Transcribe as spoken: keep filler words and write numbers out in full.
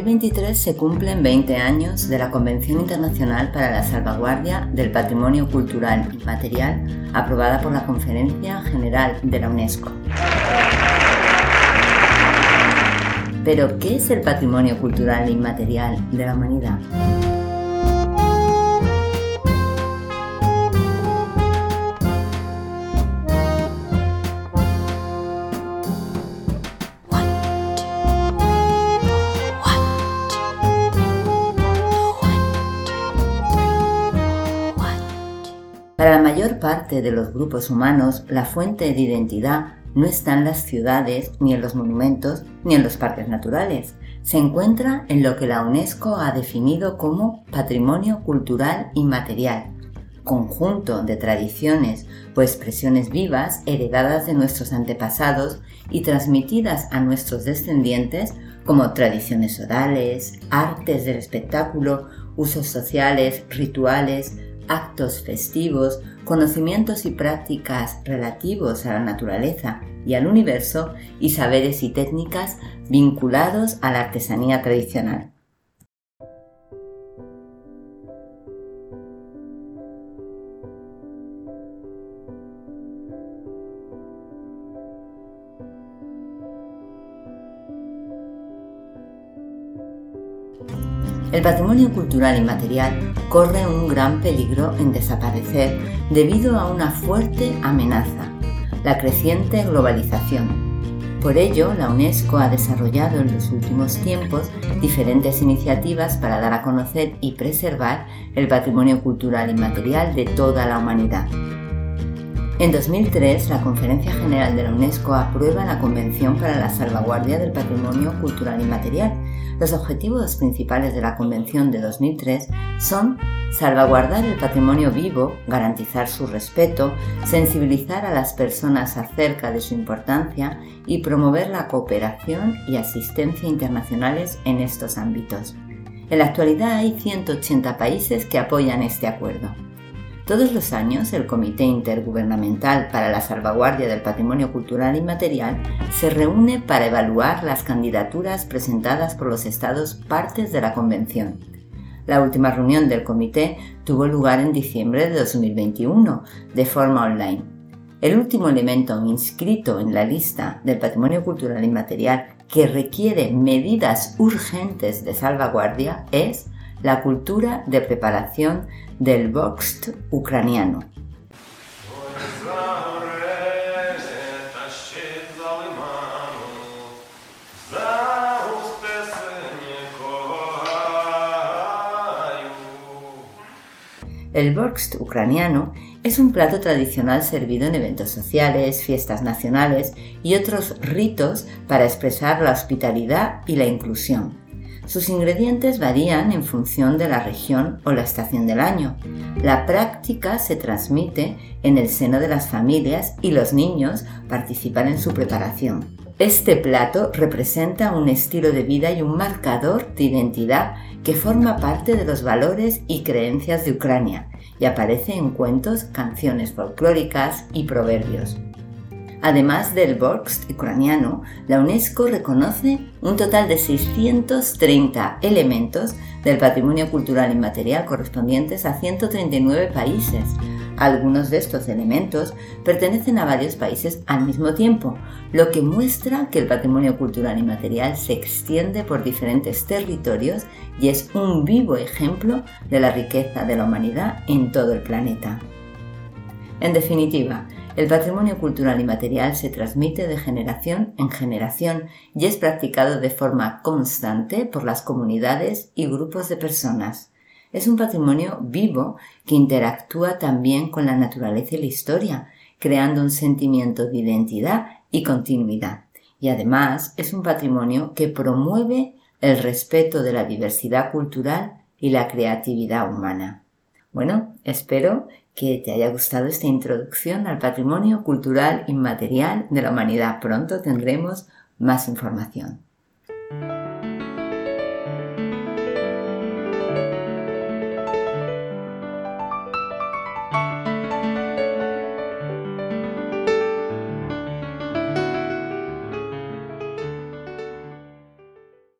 veintitrés se cumplen veinte años de la Convención Internacional para la Salvaguardia del Patrimonio Cultural Inmaterial, aprobada por la Conferencia General de la UNESCO. Pero, ¿qué es el patrimonio cultural inmaterial de la humanidad? Para la mayor parte de los grupos humanos, la fuente de identidad no está en las ciudades, ni en los monumentos, ni en los parques naturales. Se encuentra en lo que la UNESCO ha definido como patrimonio cultural inmaterial, conjunto de tradiciones o expresiones vivas heredadas de nuestros antepasados y transmitidas a nuestros descendientes como tradiciones orales, artes del espectáculo, usos sociales, rituales, actos festivos, conocimientos y prácticas relativos a la naturaleza y al universo y saberes y técnicas vinculados a la artesanía tradicional. El patrimonio cultural inmaterial corre un gran peligro en desaparecer debido a una fuerte amenaza, la creciente globalización. Por ello, la UNESCO ha desarrollado en los últimos tiempos diferentes iniciativas para dar a conocer y preservar el patrimonio cultural inmaterial de toda la humanidad. En dos mil tres, la Conferencia General de la UNESCO aprueba la Convención para la Salvaguardia del Patrimonio Cultural Inmaterial. Los objetivos principales de la Convención de dos mil tres son salvaguardar el patrimonio vivo, garantizar su respeto, sensibilizar a las personas acerca de su importancia y promover la cooperación y asistencia internacionales en estos ámbitos. En la actualidad hay ciento ochenta países que apoyan este acuerdo. Todos los años, el Comité Intergubernamental para la Salvaguardia del Patrimonio Cultural Inmaterial se reúne para evaluar las candidaturas presentadas por los Estados partes de la Convención. La última reunión del comité tuvo lugar en diciembre de dos mil veintiuno, de forma online. El último elemento inscrito en la lista del Patrimonio Cultural Inmaterial que requiere medidas urgentes de salvaguardia es la cultura de preparación del borscht ucraniano. El borscht ucraniano es un plato tradicional servido en eventos sociales, fiestas nacionales y otros ritos para expresar la hospitalidad y la inclusión. Sus ingredientes varían en función de la región o la estación del año. La práctica se transmite en el seno de las familias y los niños participan en su preparación. Este plato representa un estilo de vida y un marcador de identidad que forma parte de los valores y creencias de Ucrania y aparece en cuentos, canciones folclóricas y proverbios. Además del borscht ucraniano, la UNESCO reconoce un total de seiscientos treinta elementos del patrimonio cultural inmaterial correspondientes a ciento treinta y nueve países. Algunos de estos elementos pertenecen a varios países al mismo tiempo, lo que muestra que el patrimonio cultural inmaterial se extiende por diferentes territorios y es un vivo ejemplo de la riqueza de la humanidad en todo el planeta. En definitiva, el patrimonio cultural inmaterial se transmite de generación en generación y es practicado de forma constante por las comunidades y grupos de personas. Es un patrimonio vivo que interactúa también con la naturaleza y la historia, creando un sentimiento de identidad y continuidad. Y además es un patrimonio que promueve el respeto de la diversidad cultural y la creatividad humana. Bueno, espero que te haya gustado esta introducción al patrimonio cultural inmaterial de la humanidad. Pronto tendremos más información.